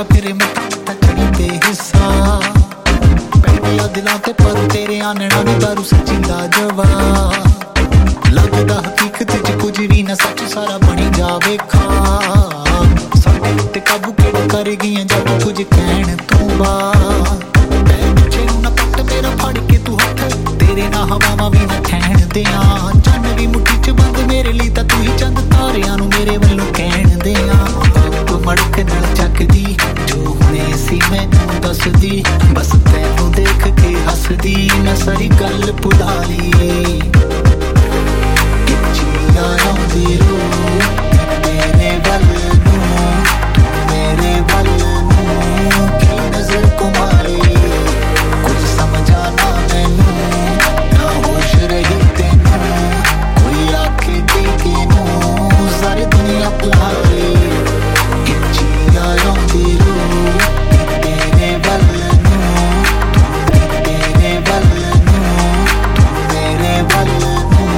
तेरा फिर मत्था मत्था चढ़ी बेहिस्सा पैंदिया दिलों ते पर तेरे आनना ने दारू सच्ची लाजवाब लगदा हकीकत च कुछ भी ना सच सारा बनी जावे खा साडे उत्ते काबू केड़ा कर गईयां जब कुछ कहण तों बाद पिछे नूं ना पट मेरा फड़ के तू हथ तेरे ना हवावां भी ना ठहण दियां चन्न भी मुट्ठी च बंद मेरे लिए तां तू ही चंद तारियां नूं मेरे वल्लों कहण दियां तू मड़क नाल चकदी जो हुणे सी मैनूं दसदी बस तैनूं देख के हसदी मैं सारी गल भुला ली